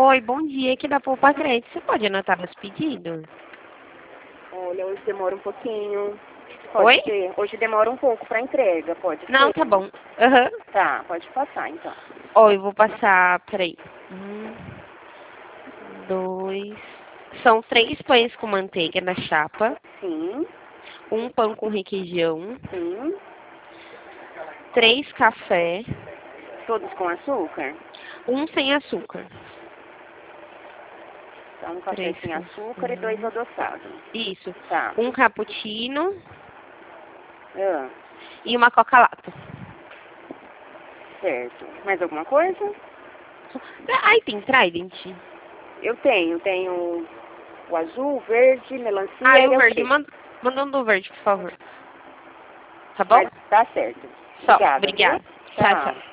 Oi, bom dia, aqui da Poupa Crédito. Você pode anotar os pedidos? Olha, hoje demora um pouquinho. Pode Oi? ser. Hoje demora um pouco para entrega, pode Não, ser? tá bom. Aham. Tá, pode passar então. Oi, eu vou passar, peraí. 2. São 3 pães com manteiga na chapa, Sim, um pão com requeijão, sim. 3 café, Todos com açúcar? um sem açúcar. Então, um café 3 sem café. açúcar e 2 adoçados. Isso. Tá. Um cappuccino Ah, e uma coca-lata. certo. Mais alguma coisa? Ai, tem Trident? Eu tenho o azul, o verde, melancia Ah, e o verde. milkshake. Manda um do verde, por favor. Tá bom? Mas tá certo. Só. Obrigada, viu? Obrigada. Tchau, tchau.